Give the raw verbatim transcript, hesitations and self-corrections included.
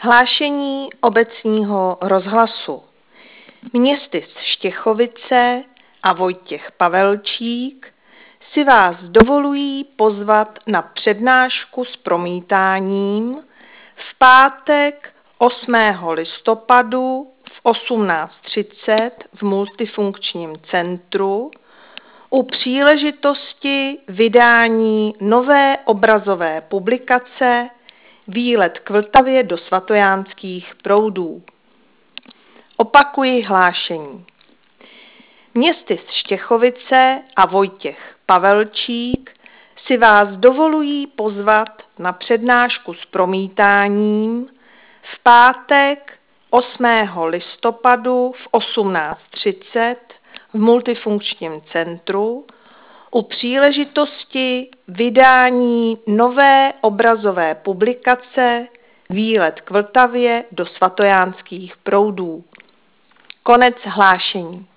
Hlášení obecního rozhlasu. Městys Štěchovice a Vojtěch Pavelčík si vás dovolují pozvat na přednášku s promítáním v pátek osmého listopadu v osmnáct třicet v multifunkčním centru u příležitosti vydání nové obrazové publikace Výlet k Vltavě do svatojánských proudů. Opakuji hlášení. Městys Štěchovice a Vojtěch Pavelčík si vás dovolují pozvat na přednášku s promítáním v pátek osmého listopadu v osmnáct třicet v multifunkčním centru u příležitosti vydání nové obrazové publikace Výlet k Vltavě do svatojánských proudů. Konec hlášení.